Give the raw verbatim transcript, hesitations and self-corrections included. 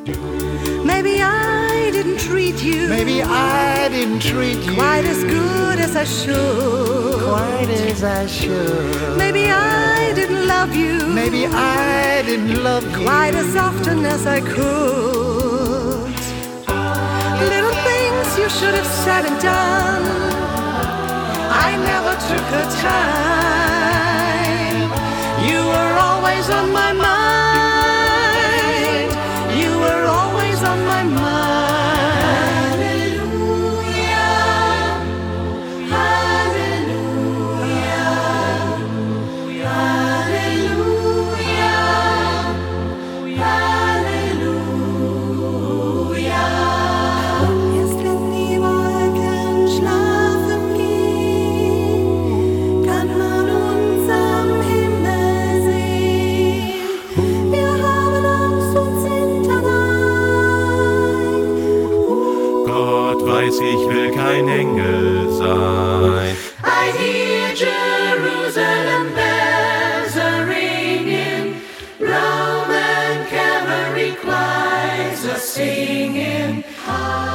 Maybe I didn't treat you. Maybe I didn't treat you quite as good as I should. Quite as I should. Maybe I didn't love you. Maybe I didn't love you quite as often as I could. Little things you should have said and done, I never took the time. You were always on my mind. You were always on my mind. Ich will kein Engel sein. I hear Jerusalem bells are ringing, Roman cavalry choirs are singing.